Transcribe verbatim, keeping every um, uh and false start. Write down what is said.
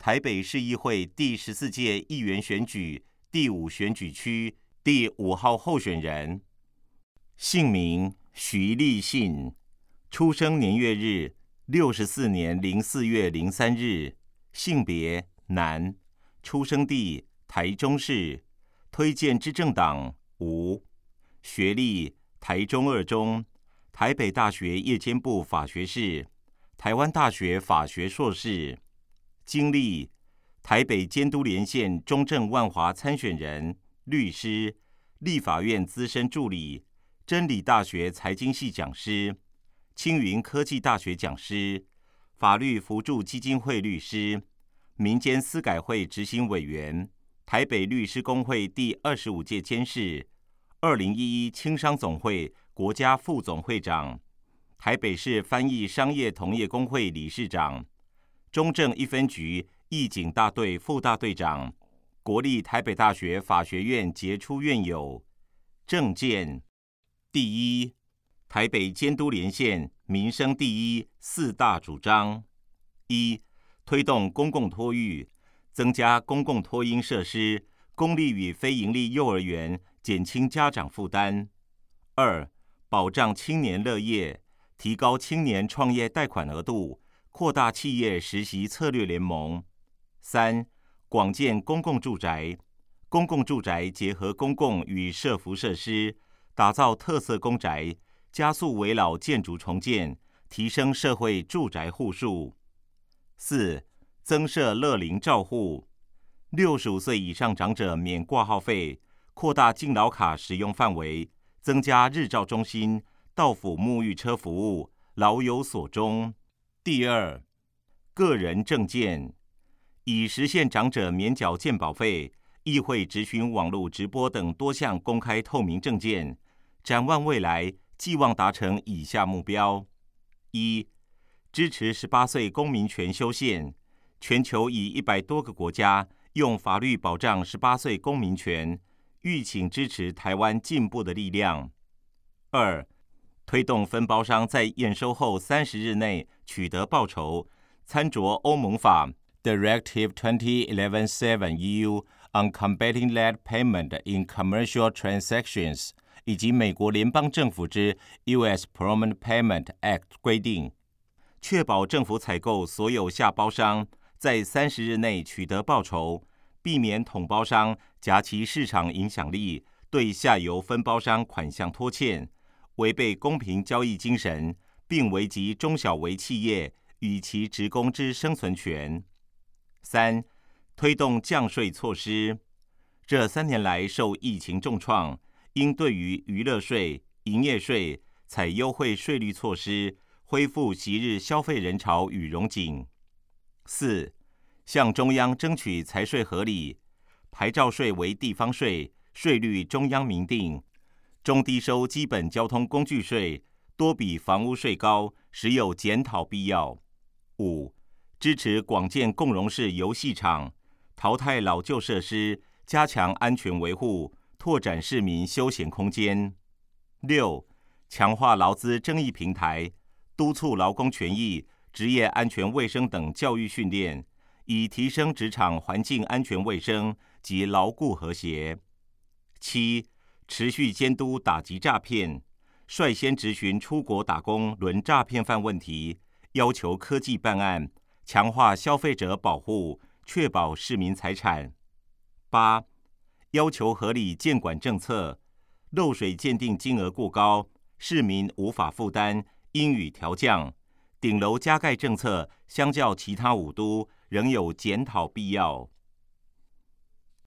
台北市议会第十四届议员选举第五选举区第五号候选人。姓名徐立信，出生年月日六十四年零四月零三日，性别男，出生地台中市，推荐之政党无，学历台中二中，台北大学夜间部法学士，台湾大学法学硕士。经历台北监督连线中正万华参选人、律师，立法院资深助理，真理大学财经系讲师，青云科技大学讲师，法律扶助基金会律师，民间司改会执行委员，台北律师公会第二十五届监事，二零一一青商总会国家副总会长，台北市翻译商业同业公会理事长，中正一分局义警大队副大队长，国立台北大学法学院杰出院友。政见第一，台北监督连线民生第一四大主张：一、推动公共托育，增加公共托婴设施，公立与非营利幼儿园，减轻家长负担；二、保障青年乐业，提高青年创业贷款额度，扩大企业实习策略联盟；三、广建公共住宅，公共住宅结合公共与社福设施，打造特色公宅，加速危老建筑重建，提升社会住宅户数；四、增设乐龄照护，六十五岁以上长者免挂号费，扩大敬老卡使用范围，增加日照中心、到府沐浴车服务，老有所终。第二，个人政见，以实现长者免缴健保费、议会质询网络直播等多项公开透明政见，展望未来，寄望达成以下目标：一、支持十八岁公民权修宪，全球以一百多个国家用法律保障十八岁公民权，欲请支持台湾进步的力量。二、推动分包商在验收后三十日内取得报酬，参酌欧盟法 Directive twenty eleven seven E U on combating late payment in commercial transactions 以及美国联邦政府之 U S Prompt Payment Act 规定，确保政府采购所有下包商在三十日内取得报酬，避免统包商夹其市场影响力对下游分包商款项拖欠，违背公平交易精神，并危及中小微企业与其职工之生存权。三、推动降税措施。这三年来受疫情重创，应对于娱乐税、营业税采优惠税率措施，恢复昔日消费人潮与荣景。四、向中央争取财税合理，牌照税为地方税，税率中央明定，中低收基本交通工具税多比房屋税高，实有检讨必要。五、支持广建共融式游戏场，淘汰老旧设施，加强安全维护，拓展市民休闲空间。六、强化劳资争议平台，督促劳工权益、职业安全卫生等教育训练，以提升职场环境安全卫生及劳雇和谐。七、持续监督打击诈骗，率先质询出国打工轮诈骗犯问题，要求科技办案，强化消费者保护，确保市民财产。八、要求合理监管政策，漏水鉴定金额过高，市民无法负担，应予调降。顶楼加盖政策相较其他五都仍有检讨必要。